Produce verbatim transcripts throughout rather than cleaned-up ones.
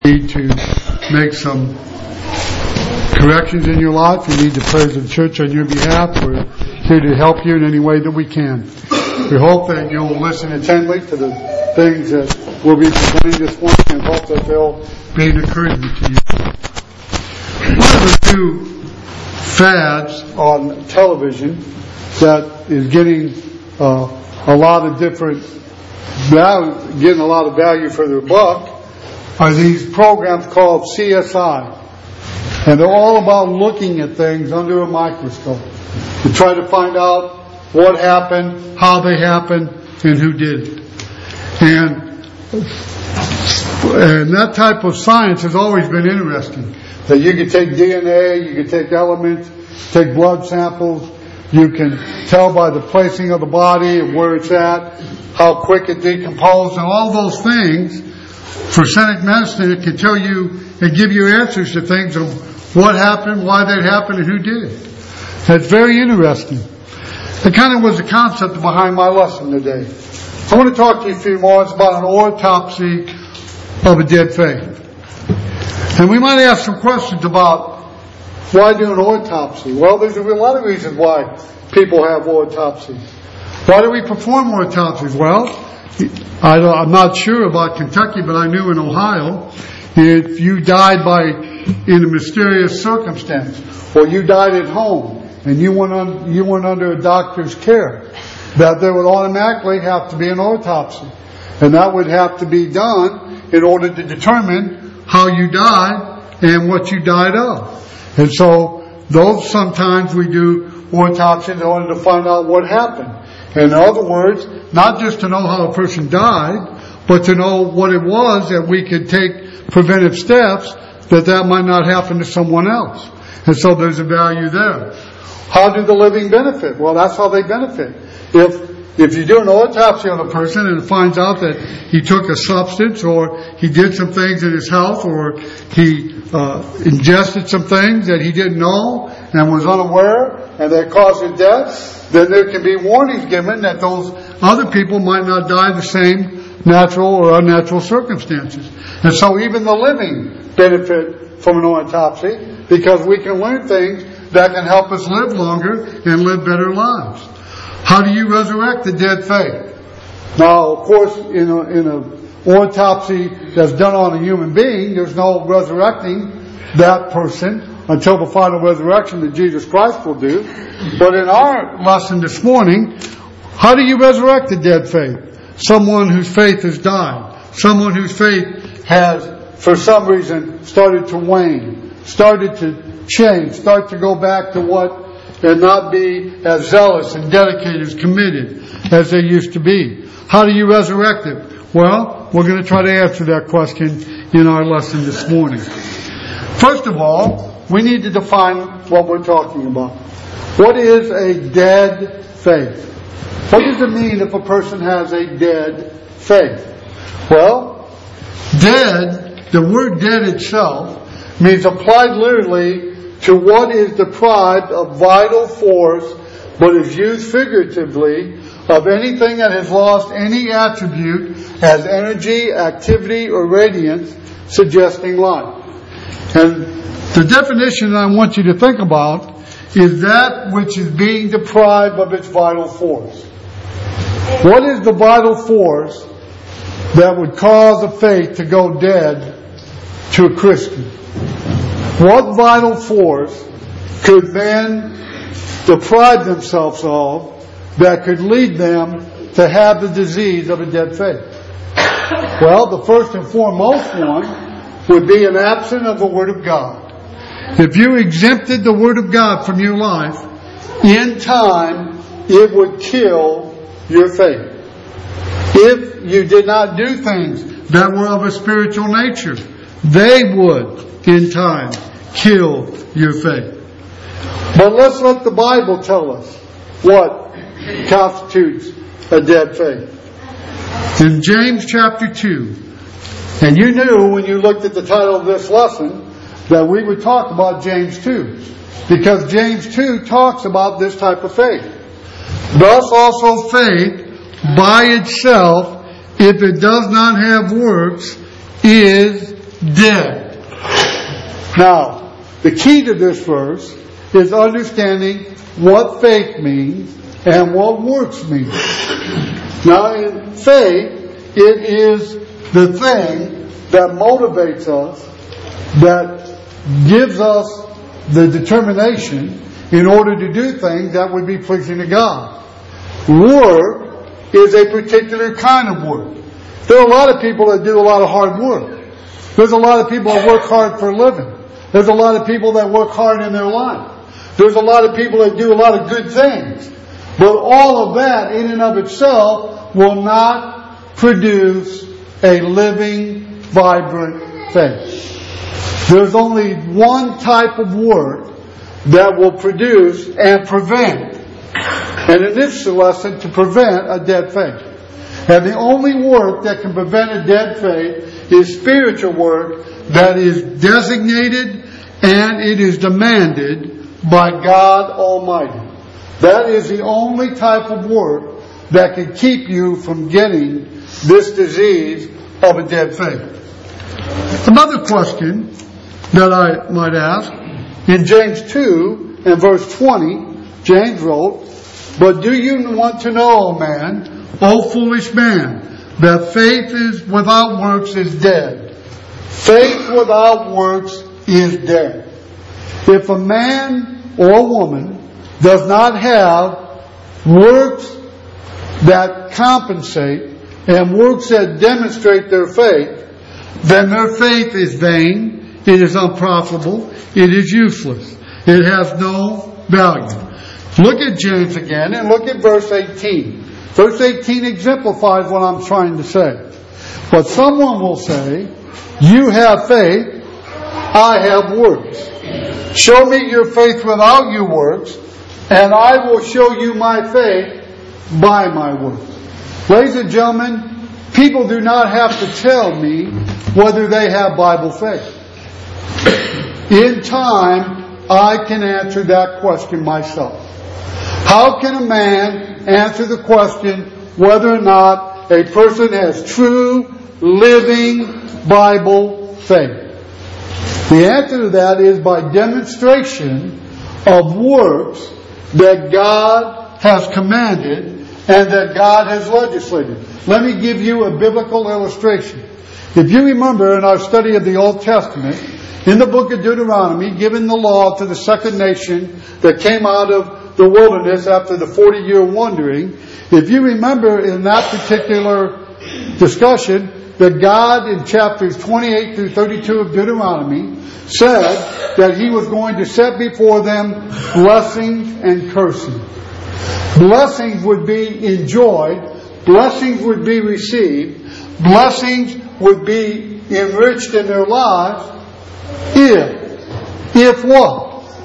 need to make some corrections in your life, you need the prayers of the church on your behalf. We're here to help you in any way that we can. We hope that you'll listen attentively to the things that we'll be presenting this morning and hope that they'll be an encouragement to you. One of the new fads on television that is getting uh, a lot of different value, getting a lot of value for their buck, are these programs called C S I. And they're all about looking at things under a microscope to try to find out what happened, how they happened, and who did it. And, and that type of science has always been interesting. That you can take D N A, you can take elements, take blood samples, you can tell by the placing of the body and where it's at, how quick it decomposed, and all those things. For Forensic medicine, it can tell you and give you answers to things of what happened, why that happened, and who did it. That's very interesting. It kind of was the concept behind my lesson today. I want to talk to you a few moments about an autopsy of a dead faith. And we might ask some questions about why do an autopsy? Well, there's a lot of reasons why people have autopsies. Why do we perform autopsies? Well, I I'm not sure about Kentucky, but I knew in Ohio, if you died by in a mysterious circumstance, or you died at home and you went on, you went under a doctor's care, that there would automatically have to be an autopsy, and that would have to be done in order to determine how you died and what you died of. And so, those sometimes we do autopsies in order to find out what happened. In other words, not just to know how a person died, but to know what it was that we could take preventive steps that that might not happen to someone else. And so there's a value there. How do the living benefit? Well, that's how they benefit. If if you do an autopsy on a person and it finds out that he took a substance or he did some things in his health or he uh, ingested some things that he didn't know and was unaware and that caused his death, then there can be warnings given that those other people might not die the same natural or unnatural circumstances. And so even the living benefit from an autopsy because we can learn things that can help us live longer and live better lives. How do you resurrect the dead faith? Now, of course, in a, in a autopsy that's done on a human being, there's no resurrecting that person until the final resurrection that Jesus Christ will do. But in our lesson this morning, how do you resurrect the dead faith? Someone whose faith has died. Someone whose faith has, for some reason, started to wane, started to change, start to go back to what and not be as zealous and dedicated, as committed as they used to be. How do you resurrect it? Well, we're going to try to answer that question in our lesson this morning. First of all, we need to define what we're talking about. What is a dead faith? What does it mean if a person has a dead faith? Well, dead, the word dead itself, means applied literally to what is deprived of vital force, but is used figuratively of anything that has lost any attribute as energy, activity, or radiance, suggesting life. And the definition I want you to think about is that which is being deprived of its vital force. What is the vital force that would cause a faith to go dead to a Christian? What vital force could men deprive themselves of that could lead them to have the disease of a dead faith? Well, the first and foremost one would be an absence of the Word of God. If you exempted the Word of God from your life, in time, it would kill your faith. If you did not do things that were of a spiritual nature, they would, in time, kill your faith. But let's let the Bible tell us what constitutes a dead faith. In James chapter two, and you knew when you looked at the title of this lesson that we would talk about James two, because James two talks about this type of faith. Thus also faith by itself, if it does not have works, is dead. Now, the key to this verse is understanding what faith means and what works mean. Now, in faith, it is the thing that motivates us, that gives us the determination in order to do things that would be pleasing to God. Work is a particular kind of work. There are a lot of people that do a lot of hard work. There's a lot of people that work hard for a living. There's a lot of people that work hard in their life. There's a lot of people that do a lot of good things. But all of that in and of itself will not produce a living, vibrant faith. There's only one type of work that will produce and prevent, and in this lesson, to prevent a dead faith. And the only work that can prevent a dead faith is spiritual work that is designated and it is demanded by God Almighty. That is the only type of work that can keep you from getting this disease of a dead faith. Another question that I might ask, in James two and verse twenty, James wrote, "But do you want to know, O man, O foolish man, that faith is without works is dead." Faith without works is dead. If a man or a woman does not have works that compensate and works that demonstrate their faith, then their faith is vain, it is unprofitable, it is useless. It has no value. Look at James again and look at verse eighteen. Verse eighteen exemplifies what I'm trying to say. But someone will say, "You have faith, I have works. Show me your faith without your works, and I will show you my faith by my works." Ladies and gentlemen, people do not have to tell me whether they have Bible faith. In time, I can answer that question myself. How can a man answer the question whether or not a person has true, living Bible faith? The answer to that is by demonstration of works that God has commanded and that God has legislated. Let me give you a biblical illustration. If you remember in our study of the Old Testament, in the book of Deuteronomy, given the law to the second nation that came out of the wilderness after the forty-year wandering, if you remember in that particular discussion, that God in chapters twenty-eight through thirty-two of Deuteronomy said that He was going to set before them blessings and cursing. Blessings would be enjoyed, blessings would be received, blessings would be enriched in their lives if, if what?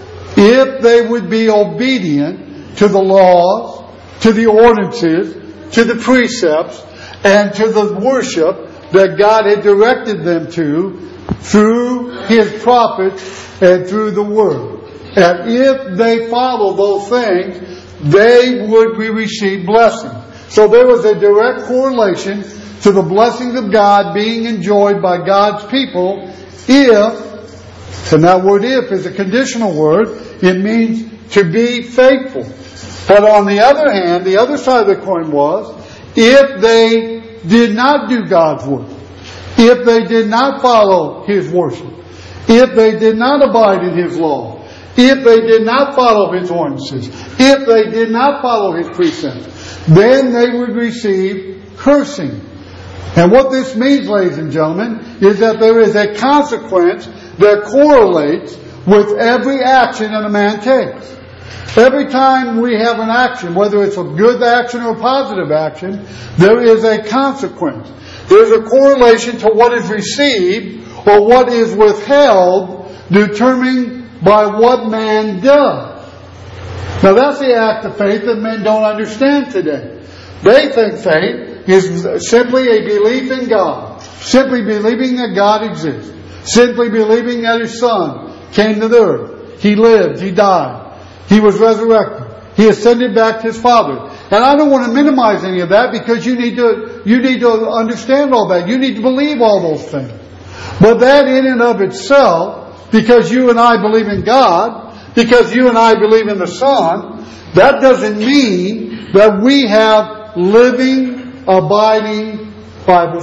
If they would be obedient to the laws, to the ordinances, to the precepts, and to the worship that God had directed them to through His prophets and through the Word. And if they follow those things, they would receive blessing. So there was a direct correlation to the blessings of God being enjoyed by God's people if, and that word if is a conditional word, it means to be faithful. But on the other hand, the other side of the coin was, if they did not do God's work, if they did not follow His worship, if they did not abide in His law, if they did not follow His ordinances, if they did not follow His precepts, then they would receive cursing. And what this means, ladies and gentlemen, is that there is a consequence that correlates with every action that a man takes. Every time we have an action, whether it's a good action or a positive action, there is a consequence. There's a correlation to what is received or what is withheld, determined by what man does. Now that's the act of faith that men don't understand today. They think faith is simply a belief in God, simply believing that God exists, simply believing that His Son came to the earth. He lived, He died, He was resurrected, He ascended back to His Father. And I don't want to minimize any of that because you need to, you need to understand all that. You need to believe all those things. But that in and of itself, because you and I believe in God, because you and I believe in the Son, that doesn't mean that we have living, abiding Bible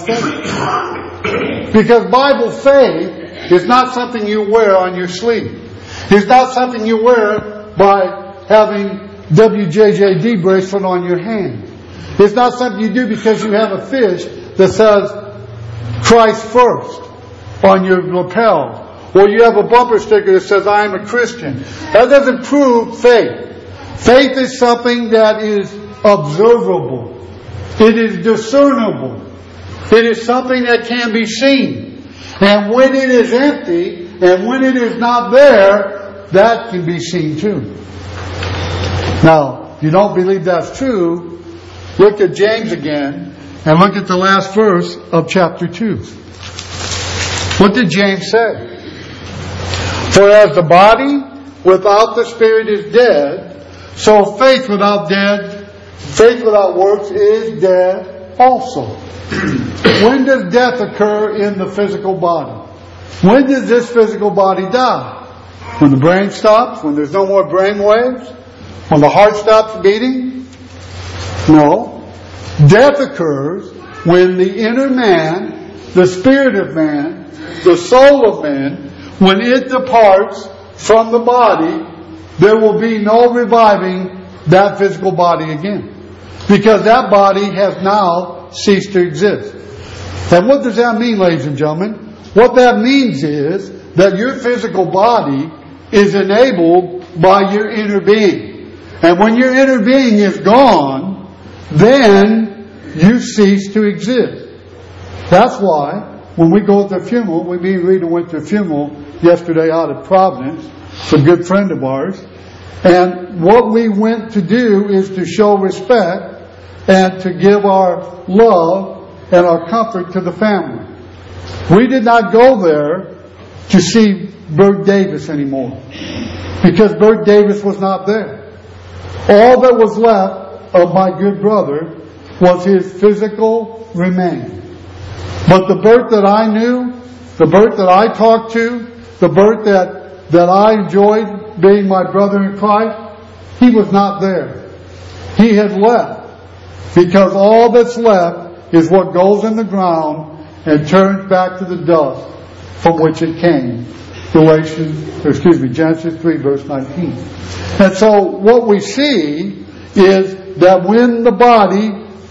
faith. Because Bible faith is not something you wear on your sleeve. It's not something you wear by having W J J D bracelet on your hand. It's not something you do because you have a fish that says Christ first on your lapel. Or you have a bumper sticker that says I am a Christian. That doesn't prove faith. Faith is something that is observable. It is discernible. It is something that can be seen. And when it is empty, and when it is not there, that can be seen too. Now, if you don't believe that's true, look at James again, and look at the last verse of chapter two. What did James say? For as the body without the Spirit is dead, so faith without dead, faith without works is dead also. When does death occur in the physical body? When does this physical body die? When the brain stops? When there's no more brain waves? When the heart stops beating? No. Death occurs when the inner man, the spirit of man, the soul of man, when it departs from the body, there will be no reviving that physical body again. Because that body has now ceased to exist. And what does that mean, ladies and gentlemen? What that means is that your physical body is enabled by your inner being. And when your inner being is gone, then you cease to exist. That's why when we go to the funeral, we me and Rita went to a funeral yesterday out at Providence for a good friend of ours. And what we went to do is to show respect and to give our love and our comfort to the family. We did not go there to see Bert Davis anymore, because Bert Davis was not there. All that was left of my good brother was his physical remains. But the Bert that I knew, the Bert that I talked to, the Bert that, that I enjoyed being my brother in Christ, he was not there. He had left. Because all that's left is what goes in the ground and turns back to the dust from which it came. Galatians, or excuse me, Genesis three verse nineteen. And so what we see is that when the body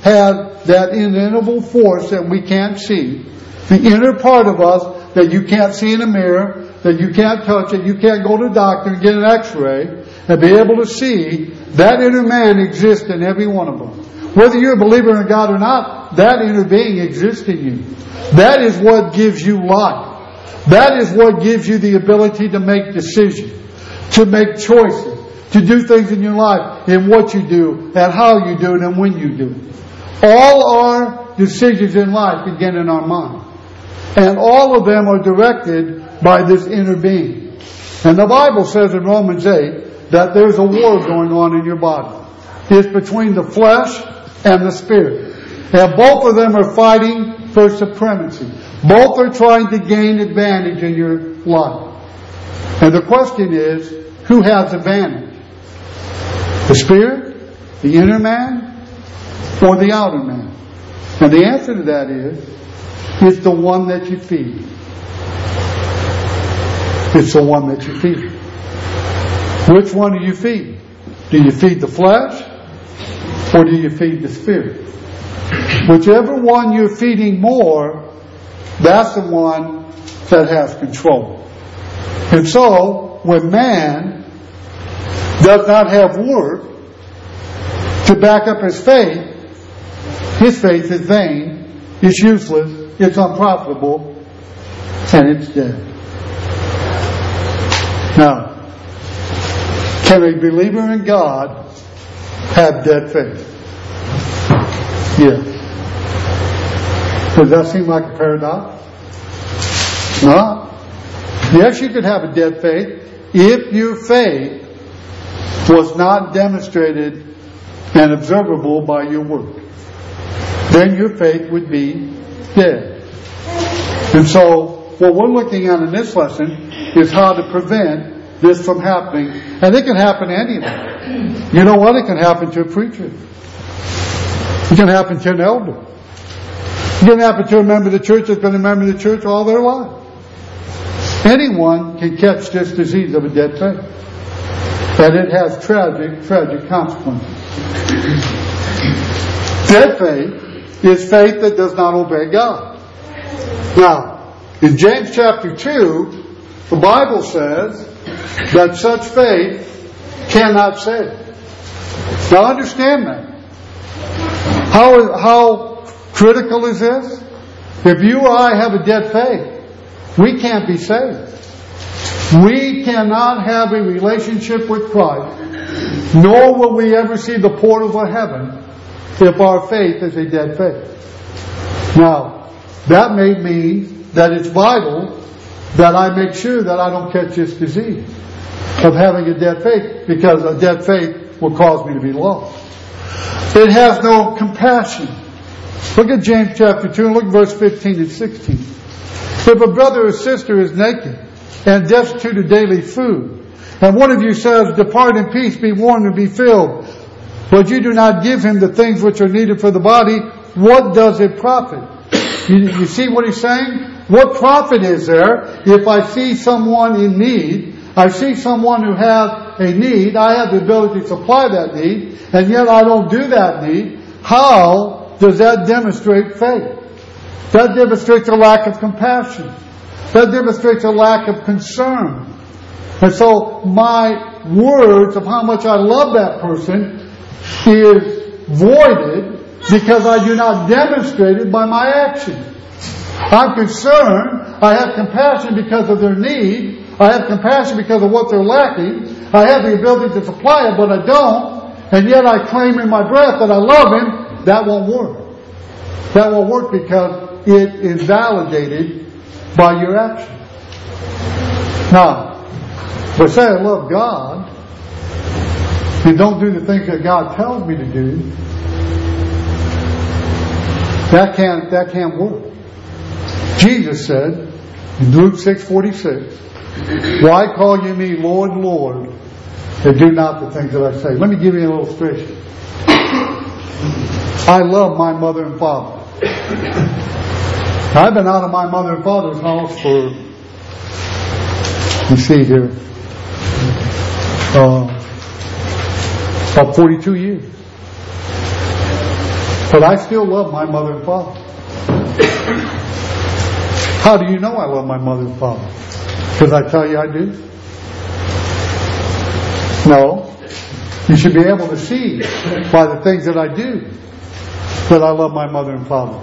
has that inimitable force that we can't see, the inner part of us that you can't see in a mirror, that you can't touch it, you can't go to the doctor and get an x-ray and be able to see, that inner man exists in every one of us. Whether you're a believer in God or not, that inner being exists in you. That is what gives you life. That is what gives you the ability to make decisions, to make choices, to do things in your life, in what you do, and how you do it, and when you do it. All our decisions in life begin in our mind. And all of them are directed by this inner being. And the Bible says in Romans eight that there's a war going on in your body. It's between the flesh and the spirit. And both of them are fighting for supremacy. Both are trying to gain advantage in your life. And the question is, who has advantage? The spirit, the inner man, or the outer man? And the answer to that is, it's the one that you feed. It's the one that you feed. Which one do you feed? Do you feed the flesh? Or do you feed the spirit? Whichever one you're feeding more, that's the one that has control. And so, when man does not have work to back up his faith, his faith is vain, it's useless, it's unprofitable, and it's dead. Now, can a believer in God have dead faith? Yes. Does that seem like a paradox? No. Yes, you could have a dead faith if your faith was not demonstrated and observable by your work. Then your faith would be dead. And so, what we're looking at in this lesson is how to prevent this from happening. And it can happen to anyone. You know what? It can happen to a preacher. It can happen to an elder. It can happen to a member of the church that's been a member of the church all their life. Anyone can catch this disease of a dead faith. And it has tragic, tragic consequences. Dead faith is faith that does not obey God. Now, in James chapter two, the Bible says that such faith cannot save. Now understand that. How, how critical is this? If you or I have a dead faith, we can't be saved. We cannot have a relationship with Christ, nor will we ever see the portals of heaven if our faith is a dead faith. Now, that may mean that it's vital that I make sure that I don't catch this disease of having a dead faith, because a dead faith will cause me to be lost. It has no compassion. Look at James chapter two and look at verse fifteen and sixteen. If a brother or sister is naked and destitute of daily food, and one of you says, "Depart in peace, be warmed and be filled," but you do not give him the things which are needed for the body, what does it profit? You, you see what he's saying? What profit is there if I see someone in need, I see someone who has a need, I have the ability to supply that need, and yet I don't do that need? How does that demonstrate faith? That demonstrates a lack of compassion. That demonstrates a lack of concern. And so my words of how much I love that person is voided because I do not demonstrate it by my action. I'm concerned. I have compassion because of their need. I have compassion because of what they're lacking. I have the ability to supply it, but I don't. And yet I claim in my breath that I love him. That won't work. That won't work because it is validated by your action. Now, if I say I love God and don't do the things that God tells me to do, that can't, that can't work. Jesus said in Luke six forty-six, "Why call you me Lord, Lord, and do not the things that I say?" Let me give you an illustration. I love my mother and father. I've been out of my mother and father's house for, you see here, uh, about forty-two years. But I still love my mother and father. How do you know I love my mother and father? Because I tell you I do? No. You should be able to see by the things that I do that I love my mother and father.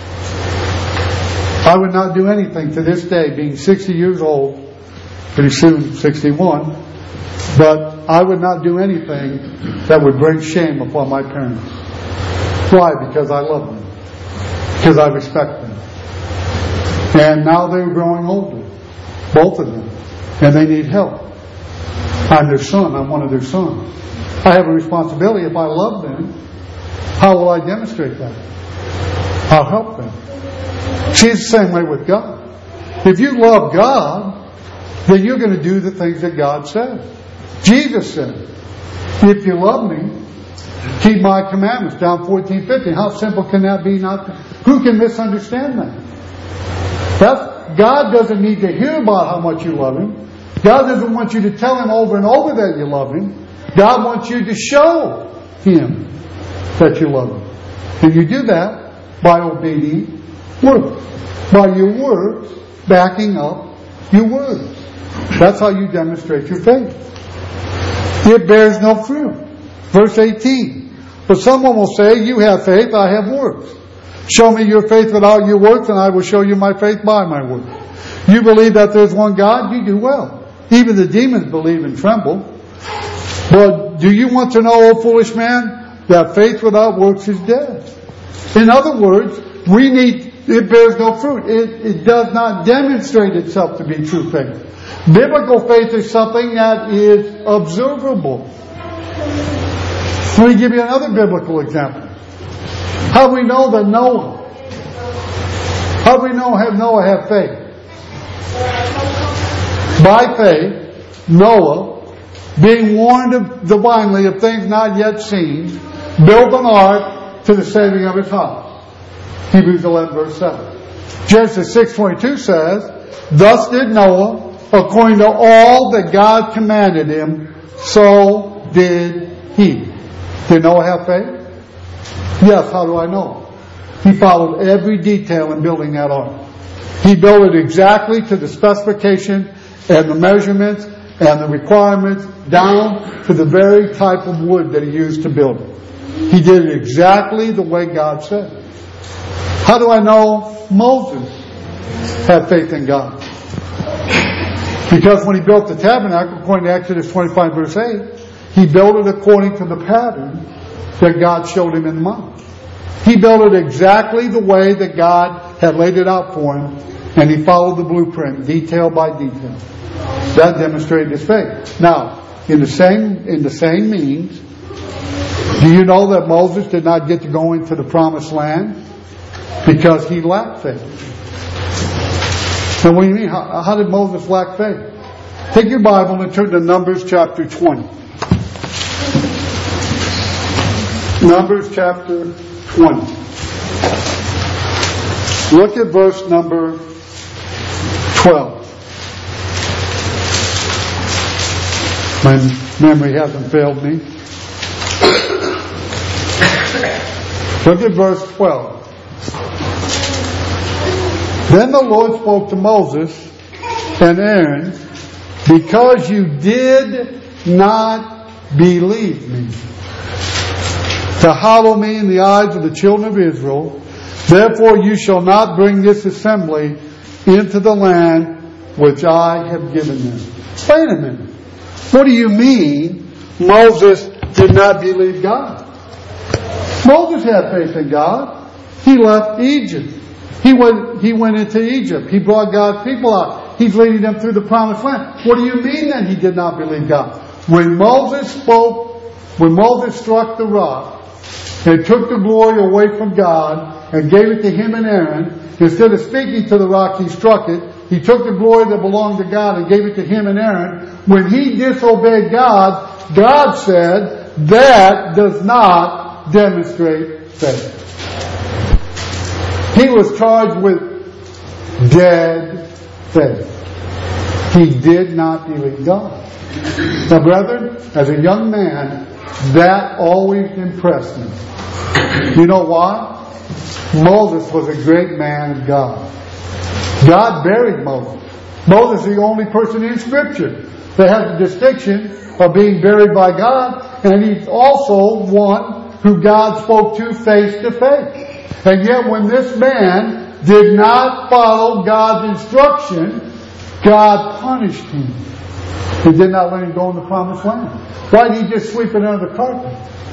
I would not do anything to this day, being sixty years old, pretty soon sixty-one, but I would not do anything that would bring shame upon my parents. Why? Because I love them. Because I respect them. And now they're growing older, both of them, and they need help. I'm their son. I'm one of their sons. I have a responsibility. If I love them, how will I demonstrate that? I'll help them. See, it's the same way with God. If you love God, then you're going to do the things that God says. Jesus said, "If you love me, keep my commandments." John fourteen fifteen. How simple can that be? Not who can misunderstand that? That's, God doesn't need to hear about how much you love Him. God doesn't want you to tell Him over and over that you love Him. God wants you to show Him that you love Him. And you do that by obeying words. By your words backing up your words. That's how you demonstrate your faith. It bears no fruit. Verse eighteen. But someone will say, "You have faith, I have works. Show me your faith without your works, and I will show you my faith by my works. You believe that there's one God? You do well. Even the demons believe and tremble. But do you want to know, O foolish man, that faith without works is dead?" In other words, we need, it bears no fruit. It, it does not demonstrate itself to be true faith. Biblical faith is something that is observable. Let me give you another biblical example. How do we know that Noah, how do we know have Noah have faith? By faith, Noah, being warned of divinely of things not yet seen, built an ark to the saving of his house. Hebrews eleven verse seven. Genesis six twenty-two says, thus did Noah, according to all that God commanded him, so did he. Did Noah have faith? Yes, how do I know? He followed every detail in building that ark. He built it exactly to the specification and the measurements and the requirements down to the very type of wood that he used to build it. He did it exactly the way God said. How do I know Moses had faith in God? Because when he built the tabernacle, according to Exodus twenty-five verse eight, he built it according to the pattern that God showed him in the mount. He built it exactly the way that God had laid it out for him, and he followed the blueprint, detail by detail. That demonstrated his faith. Now, in the same in the same means, do you know that Moses did not get to go into the promised land because he lacked faith? Now, what do you mean? How, how did Moses lack faith? Take your Bible and turn to Numbers chapter twenty. Numbers chapter twenty. Look at verse number twelve. My memory hasn't failed me. Look at verse twelve. Then the Lord spoke to Moses and Aaron, because you did not believe me, to hallow me in the eyes of the children of Israel, therefore you shall not bring this assembly into the land which I have given them. Wait a minute. What do you mean Moses did not believe God? Moses had faith in God. He left Egypt. He went, he went into Egypt. He brought God's people out. He's leading them through the promised land. What do you mean then he did not believe God? When Moses spoke, when Moses struck the rock and took the glory away from God and gave it to him and Aaron, instead of speaking to the rock, he struck it. He took the glory that belonged to God and gave it to him and Aaron. When he disobeyed God, God said, that does not demonstrate faith. He was charged with dead faith. He did not believe God. Now, brethren, as a young man, that always impressed me. You know why? Moses was a great man of God. God buried Moses. Moses is the only person in Scripture that has the distinction of being buried by God, and he's also one who God spoke to face to face. And yet when this man did not follow God's instruction, God punished him. He did not let him go in the promised land. Why did he just sweep it under the carpet?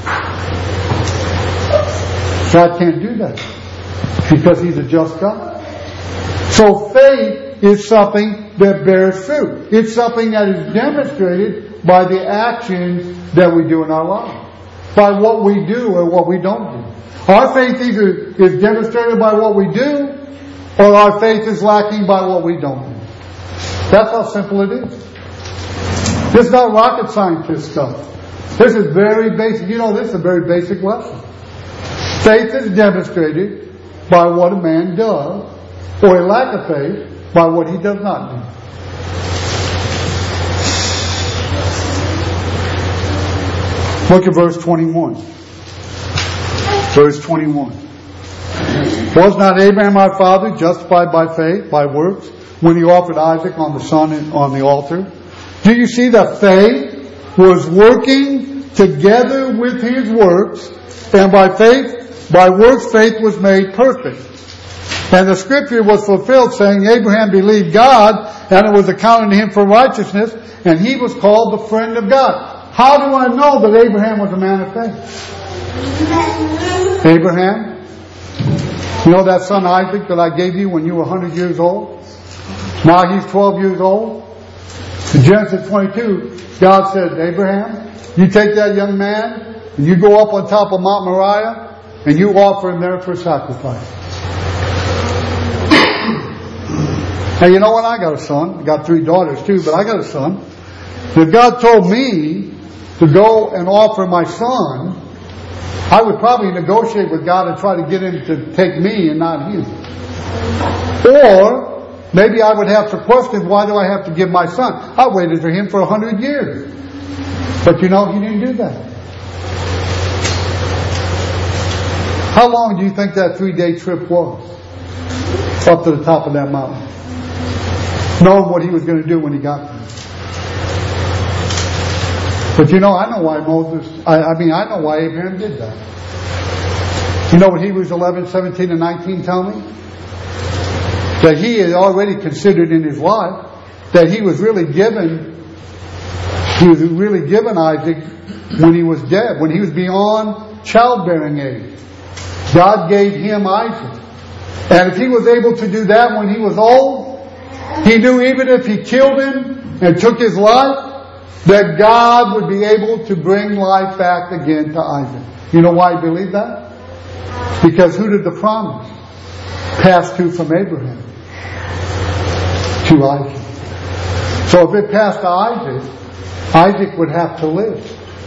God can't do that because he's a just God. So faith is something that bears fruit. It's something that is demonstrated by the actions that we do in our life. By what we do or what we don't do. Our faith either is demonstrated by what we do, or our faith is lacking by what we don't do. That's how simple it is. This is not rocket scientist stuff. This is very basic. You know, this is a very basic lesson. Faith is demonstrated by what a man does, or a lack of faith by what he does not do. Look at verse twenty-one. Verse twenty-one. Was not Abraham our father justified by faith, by works, when he offered Isaac on the son on the altar? Do you see that faith was working together with his works, and by faith, by works faith was made perfect. And the scripture was fulfilled, saying, Abraham believed God, and it was accounted to him for righteousness, and he was called the friend of God. How do I know that Abraham was a man of faith? Abraham, you know that son Isaac that I gave you when you were one hundred years old? Now he's twelve years old. In Genesis twenty-two, God said, Abraham, you take that young man and you go up on top of Mount Moriah and you offer him there for sacrifice. Hey, you know what? I got a son. I got three daughters too, but I got a son. If God told me to go and offer my son, I would probably negotiate with God and try to get him to take me and not him. Or maybe I would have to question, why do I have to give my son? I waited for him for a hundred years. But you know, he didn't do that. How long do you think that three-day trip was? Up to the top of that mountain. Knowing what he was going to do when he got there. But you know, I know why Moses, I, I mean, I know why Abraham did that. You know what Hebrews eleven, seventeen, and nineteen tell me? That he had already considered in his life that he was really given, he was really given Isaac when he was dead, when he was beyond childbearing age. God gave him Isaac. And if he was able to do that when he was old, he knew even if he killed him and took his life, that God would be able to bring life back again to Isaac. You know why he believed that? Because who did the promise pass to from Abraham? To Isaac. So if it passed to Isaac, Isaac would have to live.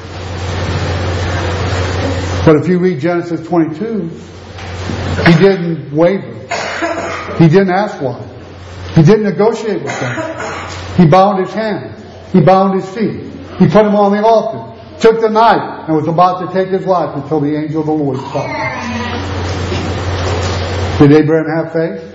But if you read Genesis twenty-two, he didn't waver. He didn't ask why. He didn't negotiate with them. He bound his hands. He bound his feet. He put him on the altar. Took the knife and was about to take his life until the angel of the Lord stopped. Did Abraham have faith?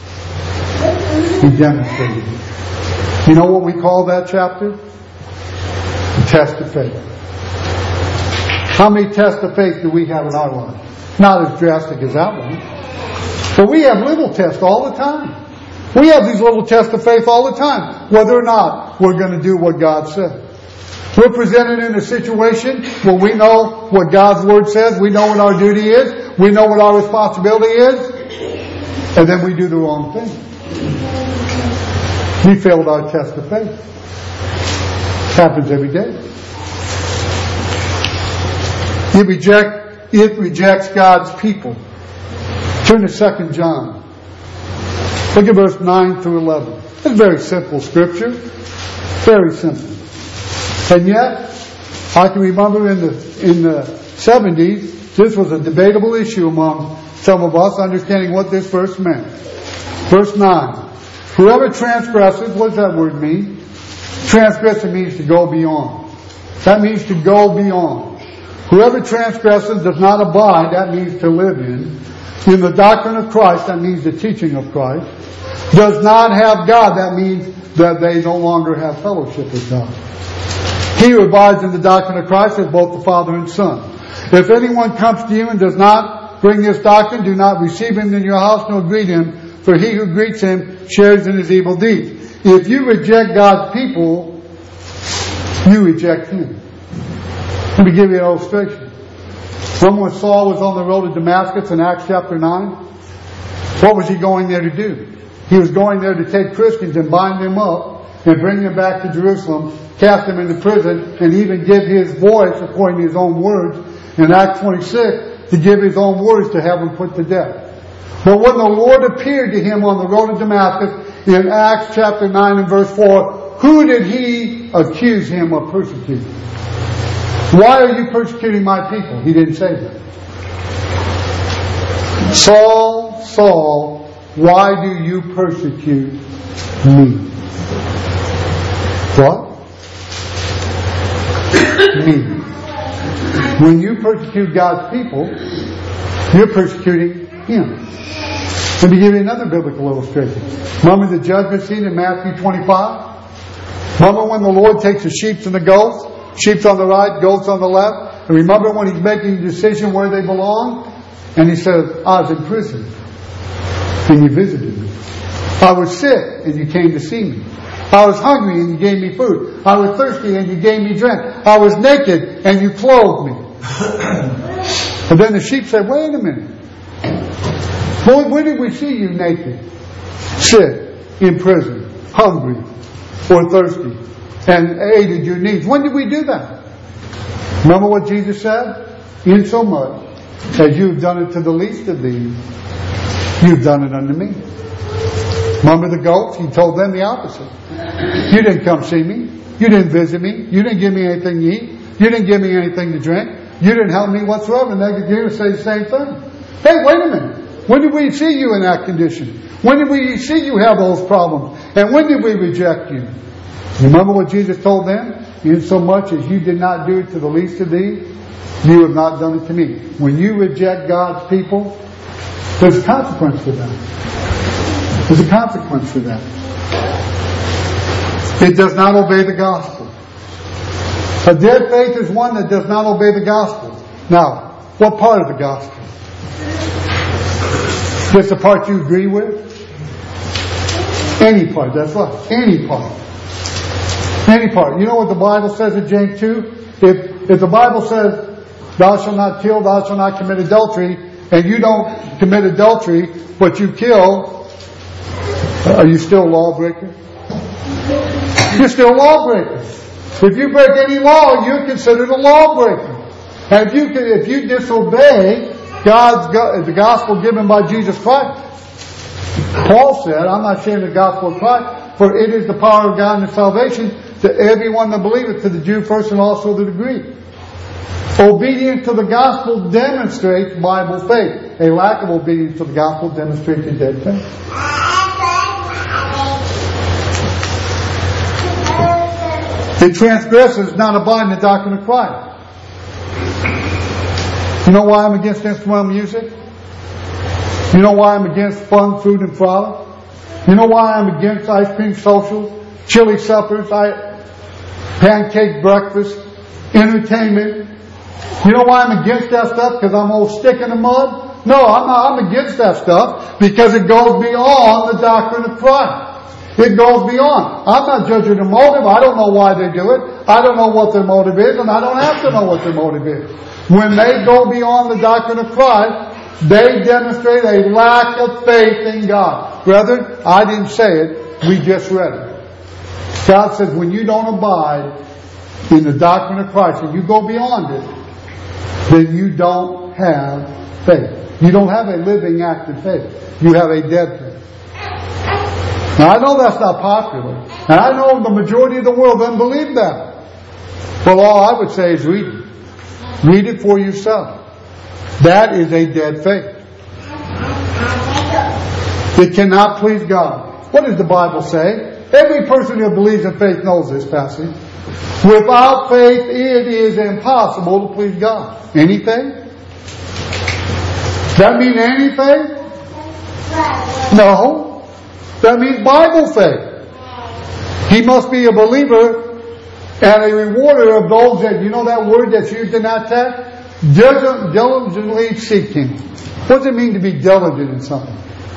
He demonstrated it. You know what we call that chapter? The test of faith. How many tests of faith do we have in our life? Not as drastic as that one. But we have little tests all the time. We have these little tests of faith all the time, whether or not we're going to do what God said. We're presented in a situation where we know what God's Word says, we know what our duty is, we know what our responsibility is, and then we do the wrong thing. We failed our test of faith. It happens every day. It, reject, it rejects God's people. Turn to Second John. Look at verse nine through eleven. It's very simple scripture. Very simple. And yet, I can remember in the in the seventies, this was a debatable issue among some of us, understanding what this verse meant. Verse nine. Whoever transgresses, what does that word mean? Transgressing means to go beyond. That means to go beyond. Whoever transgresses does not abide, that means to live in. In the doctrine of Christ, that means the teaching of Christ. Does not have God, that means that they no longer have fellowship with God. He who abides in the doctrine of Christ is both the Father and Son. If anyone comes to you and does not bring this doctrine, do not receive him in your house nor greet him, for he who greets him shares in his evil deeds. If you reject God's people, you reject him. Let me give you an illustration. Remember when Saul was on the road to Damascus in Acts chapter nine? What was he going there to do? He was going there to take Christians and bind them up and bring them back to Jerusalem, cast them into prison, and even give his voice, according to his own words, in Acts twenty-six, to give his own words to have him put to death. But when the Lord appeared to him on the road to Damascus in Acts chapter nine and verse four, who did he accuse him of persecuting? Why are you persecuting my people? He didn't say that. Saul, Saul, why do you persecute me? What? Me. When you persecute God's people, you're persecuting him. Let me give you another biblical illustration. Remember the judgment scene in Matthew twenty-five? Remember when the Lord takes the sheep and the goats? Sheep's on the right, goats on the left. And remember when he's making a decision where they belong? And he says, I was in prison, and you visited me. I was sick, and you came to see me. I was hungry, and you gave me food. I was thirsty, and you gave me drink. I was naked, and you clothed me. And then the sheep said, wait a minute. Lord, when did we see you naked, sick, in prison, hungry, or thirsty, and aided your needs? When did we do that? Remember what Jesus said? In so much as you've done it to the least of these, you've done it unto me. Remember the goats? He told them the opposite. You didn't come see me. You didn't visit me. You didn't give me anything to eat. You didn't give me anything to drink. You didn't help me whatsoever. And they're going to say the same thing. Hey, wait a minute. When did we see you in that condition? When did we see you have those problems? And when did we reject you? Remember what Jesus told them? In so much as you did not do it to the least of these, you have not done it to me. When you reject God's people, there's a consequence for that. There's a consequence for that. It does not obey the gospel. A dead faith is one that does not obey the gospel. Now, what part of the gospel? Just the part you agree with? Any part, that's right. Any part. Any part. You know what the Bible says in James two? If, if the Bible says, thou shalt not kill, thou shalt not commit adultery, and you don't commit adultery, but you kill, are you still a lawbreaker? You're still a lawbreaker. If you break any law, you're considered a lawbreaker. And if you if you disobey God's the gospel given by Jesus Christ, Paul said, I'm not sharing the gospel of Christ, for it is the power of God and salvation to everyone that believeth, to the Jew first and also to the Greek. Obedience to the gospel demonstrates Bible faith. A lack of obedience to the gospel demonstrates a dead faith. The transgressors not abiding the doctrine of Christ. You know why I'm against instrumental music? You know why I'm against fun, food, and frolic? You know why I'm against ice cream socials, chili suppers, I, pancake breakfast, entertainment? You know why I'm against that stuff? Because I'm old stick in the mud? No, I'm not. I'm against that stuff because it goes beyond the doctrine of Christ. It goes beyond. I'm not judging the motive. I don't know why they do it. I don't know what their motive is, and I don't have to know what their motive is. When they go beyond the doctrine of Christ, they demonstrate a lack of faith in God. Brethren, I didn't say it. We just read it. God says when you don't abide in the doctrine of Christ and you go beyond it, then you don't have faith. You don't have a living, active faith. You have a dead faith. Now I know that's not popular. And I know the majority of the world doesn't believe that. Well, all I would say is read it. Read it for yourself. That is a dead faith. It cannot please God. What does the Bible say? Every person who believes in faith knows this passage. Without faith it is impossible to please God. Anything? Does that mean anything? No. That means Bible faith. He must be a believer and a rewarder of those that, you know that word that's used in that text? Diligently seeking. What does it mean to be diligent in something?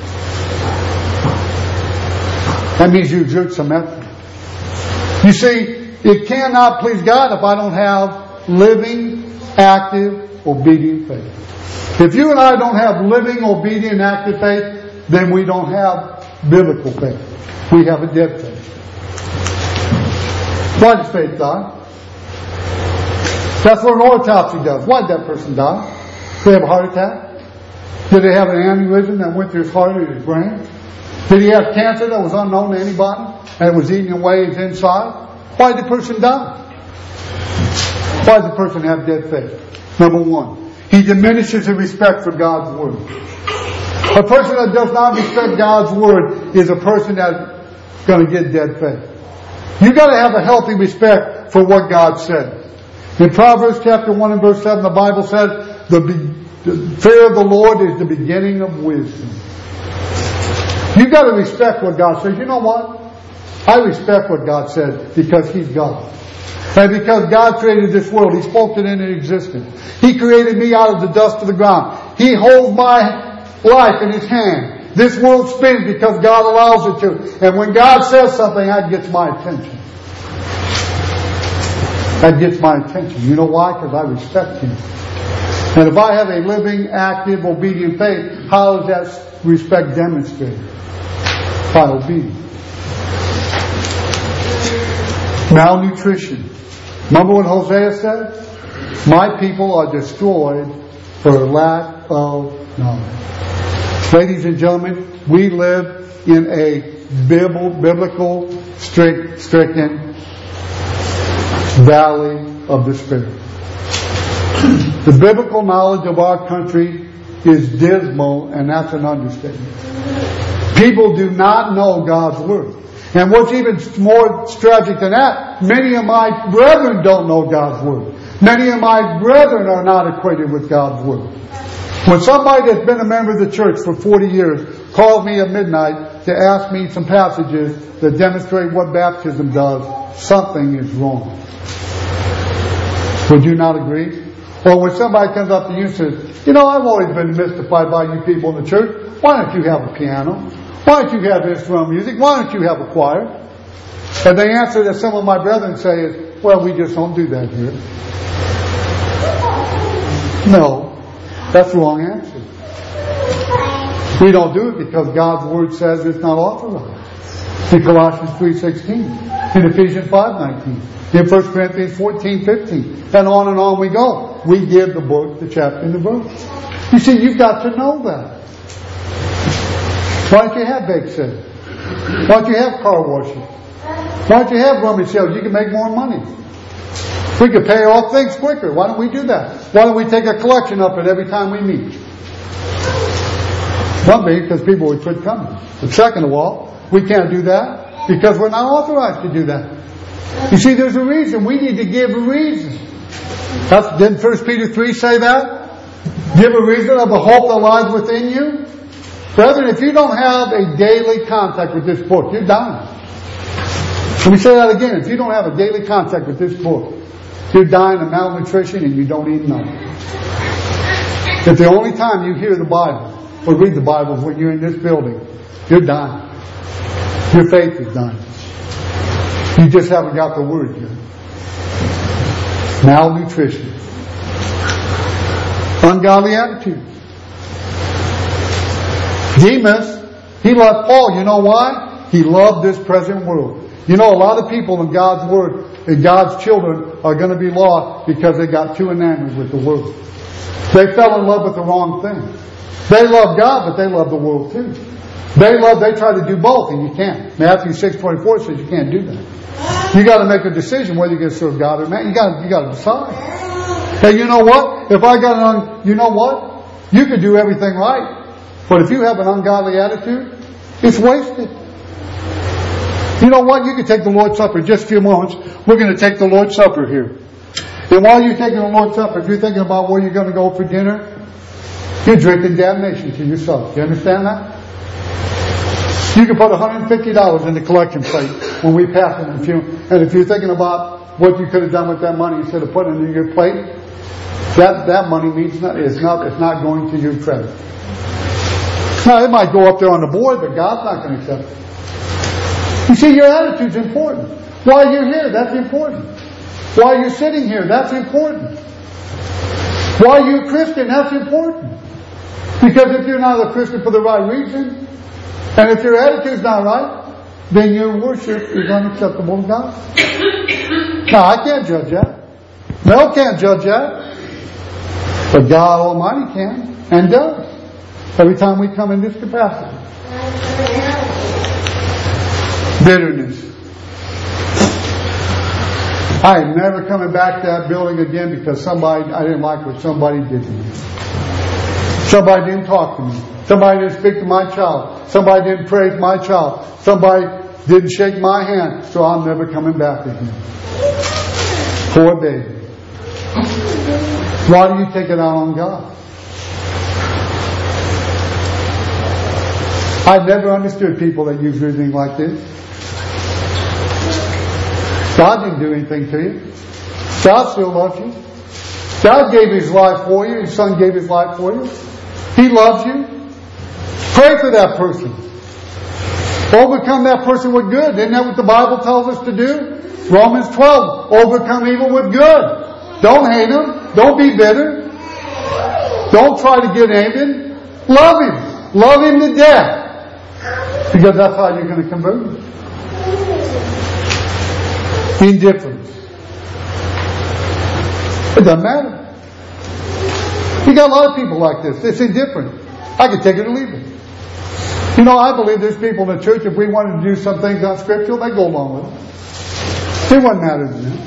That means you exert some effort. You see, it cannot please God if I don't have living, active, obedient faith. If you and I don't have living, obedient, active faith, then we don't have biblical faith. We have a dead faith. Why does faith die? That's what an autopsy does. Why did that person die? Did they have a heart attack? Did they have an aneurysm that went through his heart or his brain? Did he have cancer that was unknown to anybody and it was eating away his inside? Why did the person die? Why does the person have dead faith? Number one, he diminishes his respect for God's word. A person that does not respect God's word is a person that's going to get dead faith. You've got to have a healthy respect for what God said. In Proverbs chapter one and verse seven, the Bible says, the, be- the fear of the Lord is the beginning of wisdom. You've got to respect what God says. You know what? I respect what God said because He's God. And because God created this world, He spoke it into existence. He created me out of the dust of the ground. He holds my life in His hand. This world spins because God allows it to. And when God says something, that gets my attention. That gets my attention. You know why? Because I respect Him. And if I have a living, active, obedient faith, how is that respect demonstrated? By obedience. Malnutrition. Remember what Hosea said? My people are destroyed for lack of knowledge. Ladies and gentlemen, we live in a biblical, strict, stricken valley of despair. The biblical knowledge of our country is dismal, and that's an understatement. People do not know God's Word. And what's even more tragic than that, many of my brethren don't know God's Word. Many of my brethren are not acquainted with God's Word. When somebody that's been a member of the church for forty years calls me at midnight to ask me some passages that demonstrate what baptism does, something is wrong. Would you not agree? Or when somebody comes up to you and says, you know, I've always been mystified by you people in the church. Why don't you have a piano? Why don't you have instrumental music? Why don't you have a choir? And the answer that some of my brethren say is, well, we just don't do that here. No, that's the wrong answer. We don't do it because God's Word says it's not authorized. In Colossians three sixteen, in Ephesians five nineteen, in First Corinthians fourteen fifteen, and on and on we go. We give the book, the chapter, and the verse. You see, you've got to know that. Why don't you have bake sales? Why don't you have car washing? Why don't you have rummage sales? You can make more money. We could pay off things quicker. Why don't we do that? Why don't we take a collection up it every time we meet? One thing, because people would quit coming. But second of all, we can't do that because we're not authorized to do that. You see, there's a reason. We need to give a reason. That's, didn't First Peter three say that? Give a reason of the hope that lies within you. Brethren, if you don't have a daily contact with this book, you're dying. Let me say that again. If you don't have a daily contact with this book, you're dying of malnutrition and you don't eat nothing. If the only time you hear the Bible or read the Bible is when you're in this building, you're dying. Your faith is dying. You just haven't got the Word yet. Malnutrition. Ungodly attitudes. Demas, he loved Paul. You know why? He loved this present world. You know, a lot of people in God's Word, and God's children, are going to be lost because they got too enamored with the world. They fell in love with the wrong thing. They love God, but they love the world too. They love, they try to do both, and you can't. Matthew six twenty-four says you can't do that. You got to make a decision whether you're going to serve God or not. You got, you got to decide. Hey, you know what? If I got an, un, you know what? You could do everything right. But if you have an ungodly attitude, it's wasted. You know what? You can take the Lord's Supper in just a few moments. We're going to take the Lord's Supper here. And while you're taking the Lord's Supper, if you're thinking about where you're going to go for dinner, you're drinking damnation to yourself. Do you understand that? You can put one hundred fifty dollars in the collection plate when we pass it. If you, and if you're thinking about what you could have done with that money instead of putting it in your plate, that, that money means not, it's not, it's not going to your credit. Now, it might go up there on the board, but God's not going to accept it. You see, your attitude's important. While you're here, that's important. While you're sitting here, that's important. While you're a Christian, that's important. Because if you're not a Christian for the right reason, and if your attitude's not right, then your worship is unacceptable to God. Now, I can't judge that. Mel can't judge that. But God Almighty can, and does. Every time we come in this capacity. Bitterness. I am never coming back to that building again because somebody, I didn't like what somebody did to me. Somebody didn't talk to me. Somebody didn't speak to my child. Somebody didn't praise my child. Somebody didn't shake my hand. So I'm never coming back again. Poor baby. Why do you take it out on God? I've never understood people that use reasoning like this. God didn't do anything to you. God still loves you. God gave His life for you. His Son gave His life for you. He loves you. Pray for that person. Overcome that person with good. Isn't that what the Bible tells us to do? Romans twelve. Overcome evil with good. Don't hate him. Don't be bitter. Don't try to get angry. Love him. Love him to death. Because that's how you're going to convert him. Indifference. It doesn't matter. You got a lot of people like this. It's indifferent. I can take it or leave it. You know, I believe there's people in the church, if we wanted to do some things not scriptural, they go along with it. It wouldn't matter to them.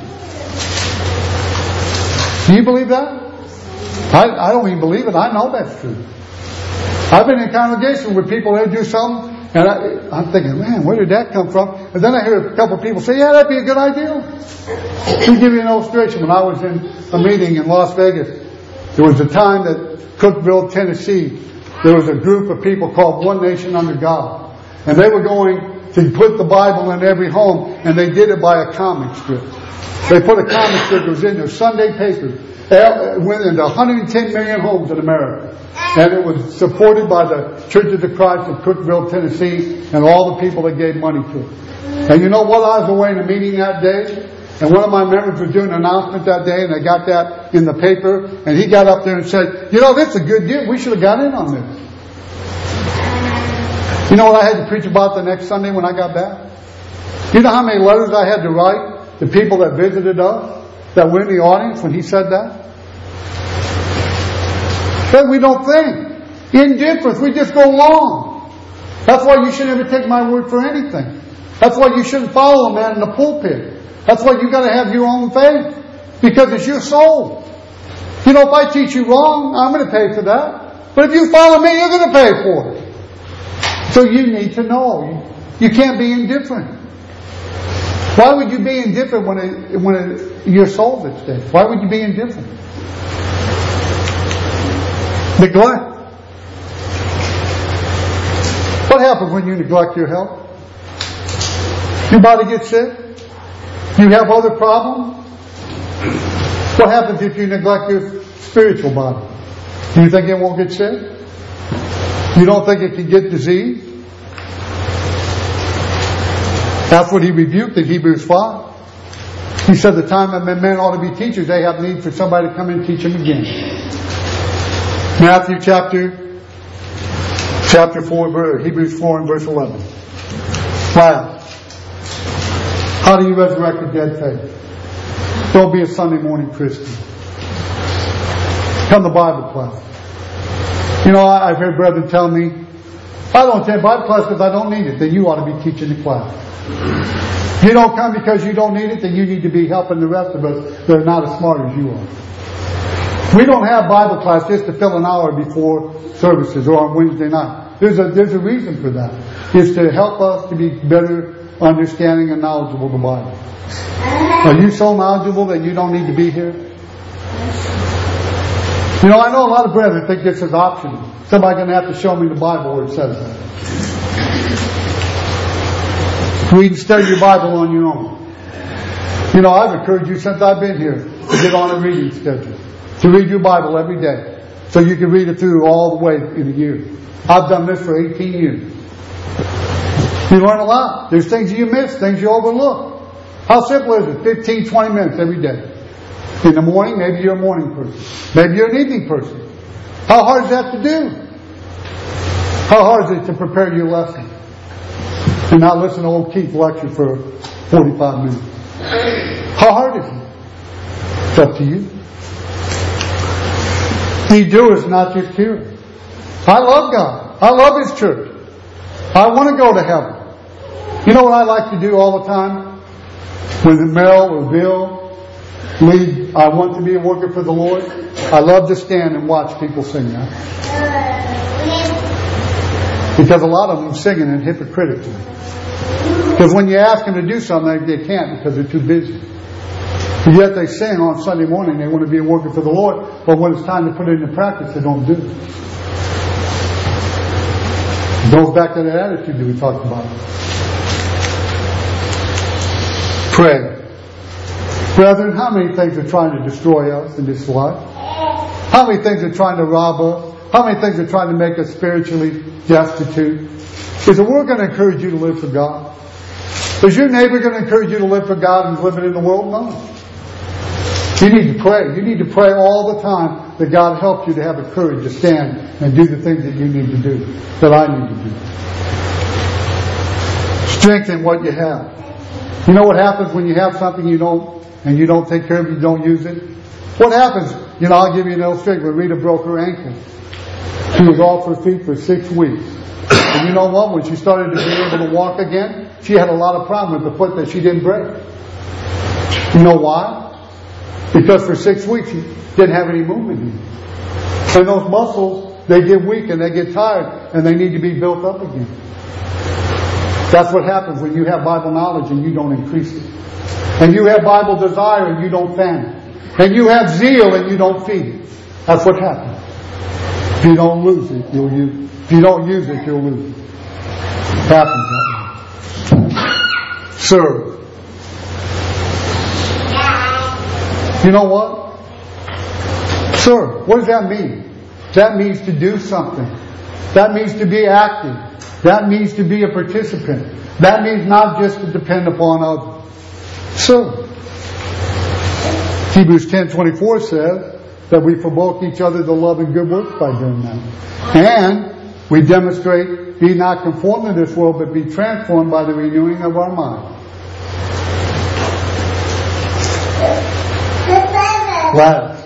Do you believe that? I, I don't even believe it. I know that's true. I've been in congregation with people that do something, and I, I'm thinking, man, where did that come from? And then I hear a couple of people say, yeah, that'd be a good idea. Let me give you an illustration. When I was in a meeting in Las Vegas, there was a time that Cookeville, Tennessee, there was a group of people called One Nation Under God. And they were going to put the Bible in every home, and they did it by a comic strip. They put a comic strip that was in their Sunday paper. It went into one hundred ten million homes in America. And it was supported by the Church of the Christ of Cookeville, Tennessee, and all the people that gave money to it. And you know what? I was away in a meeting that day, and one of my members was doing an announcement that day, and I got that in the paper, and he got up there and said, you know, this is a good deal. We should have got in on this. You know what I had to preach about the next Sunday when I got back? You know how many letters I had to write to people that visited us, that were in the audience when he said that? But we don't think. Indifference. We just go along. That's why you should never take my word for anything. That's why you shouldn't follow a man in the pulpit. That's why you've got to have your own faith. Because it's your soul. You know, if I teach you wrong, I'm going to pay for that. But if you follow me, you're going to pay for it. So you need to know. You can't be indifferent. Why would you be indifferent when it, when it, your soul's at stake? Why would you be indifferent? Neglect. What happens when you neglect your health? Your body gets sick? You have other problems? What happens if you neglect your spiritual body? Do you think it won't get sick? You don't think it can get disease? That's what he rebuked in Hebrews five. He said the time that men ought to be teachers, they have need for somebody to come in and teach them again. Matthew chapter chapter four, verse, Hebrews four and verse eleven. Wow. How do you resurrect a dead faith? Don't be a Sunday morning Christian. Come to Bible class. You know, I've heard brethren tell me, I don't attend Bible class because I don't need it. Then you ought to be teaching the class. If you don't come because you don't need it, then you need to be helping the rest of us that are not as smart as you are. We don't have Bible class just to fill an hour before services or on Wednesday night. There's a, there's a reason for that. It's to help us to be better understanding and knowledgeable of the Bible. Are you so knowledgeable that you don't need to be here? You know, I know a lot of brethren think this is optional. Somebody's going to have to show me the Bible where it says that. Read and study your Bible on your own. You know, I've encouraged you since I've been here to get on a reading schedule. To read your Bible every day. So you can read it through all the way in a year. I've done this for eighteen years. You learn a lot. There's things you miss, things you overlook. How simple is it? fifteen, twenty minutes every day. In the morning, maybe you're a morning person. Maybe you're an evening person. How hard is that to do? How hard is it to prepare your lesson? And not listen to old Keith lecture for forty-five minutes. How hard is it? It's up to you. Be doers, not just hearers. I love God. I love His church. I want to go to heaven. You know what I like to do all the time? When Merrill or Bill lead, I want to be a worker for the Lord. I love to stand and watch people sing that. Because a lot of them singing it hypocritically. Because when you ask them to do something, they can't because they're too busy. But yet they sing on Sunday morning they want to be a worker for the Lord, but when it's time to put it into practice, they don't do it. It goes back to that attitude that we talked about. Pray. Brethren, how many things are trying to destroy us in this life? How many things are trying to rob us? How many things are trying to make us spiritually destitute? Is the world going to encourage you to live for God? Is your neighbor going to encourage you to live for God and living in the world? No. You need to pray. You need to pray all the time that God helps you to have the courage to stand and do the things that you need to do, that I need to do. Strengthen what you have. You know what happens when you have something you don't, and you don't take care of it, you don't use it? What happens? You know, I'll give you an illustration. Rita broke her ankle. She was off her feet for six weeks. And you know what? When she started to be able to walk again, she had a lot of problem with the foot that she didn't break. You know why? Because for six weeks she didn't have any movement in it. And those muscles, they get weak and they get tired and they need to be built up again. That's what happens when you have Bible knowledge and you don't increase it. And you have Bible desire and you don't fan it. And you have zeal and you don't feed it. That's what happens. If you don't lose it, you'll use it. If you don't use it, you'll lose it. It happens that way. Serve. You know what? Serve. What does that mean? That means to do something. That means to be active. That means to be a participant. That means not just to depend upon others. Serve. Hebrews ten twenty-four says that we provoke each other to love and good works by doing that. And we demonstrate, be not conformed to this world, but be transformed by the renewing of our mind. Last,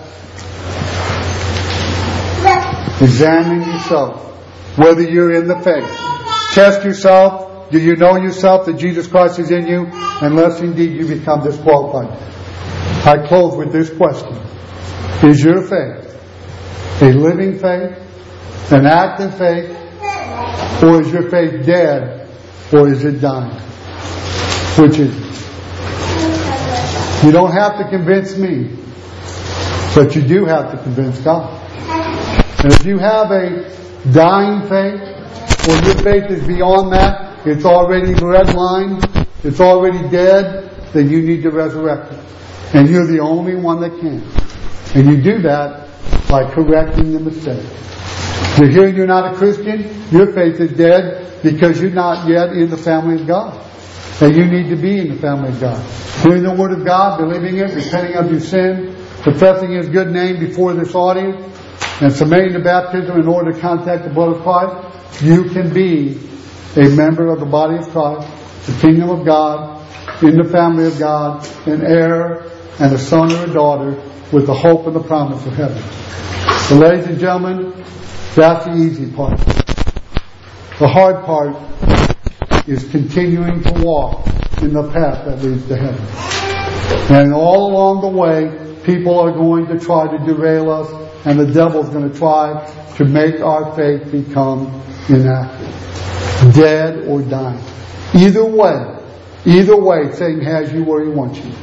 examine yourself, whether you're in the faith. Test yourself. Do you know yourself that Jesus Christ is in you? Unless indeed you become disqualified. I close with this question. Is your faith a living faith, an active faith, or is your faith dead, or is it dying? Which is it? You don't have to convince me, but you do have to convince God. And if you have a dying faith, or your faith is beyond that, it's already redlined, it's already dead, then you need to resurrect it. And you're the only one that can. And you do that by correcting the mistake. You're here, you're not a Christian, your faith is dead because you're not yet in the family of God. And you need to be in the family of God. Hearing the Word of God, believing it, repenting of your sin, professing His good name before this audience, and submitting to baptism in order to contact the blood of Christ, you can be a member of the body of Christ, the kingdom of God, in the family of God, an heir and a son or a daughter with the hope and the promise of heaven. So ladies and gentlemen, that's the easy part. The hard part is continuing to walk in the path that leads to heaven. And all along the way, people are going to try to derail us, and the devil's going to try to make our faith become inactive, dead or dying. Either way, either way, Satan has you where he wants you.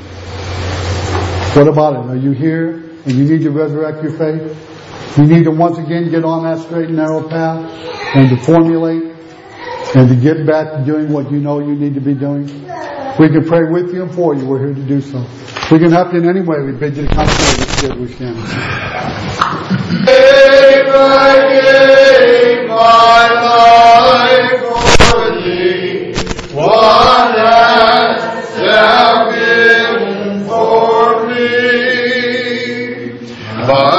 What about it? Are you here and you need to resurrect your faith? You need to once again get on that straight and narrow path and to formulate and to get back to doing what you know you need to be doing. We can pray with you and for you. We're here to do so. We can help you in any way. We bid you to come forward. We stand. If I gave my life for thee, what hast thou given for me? But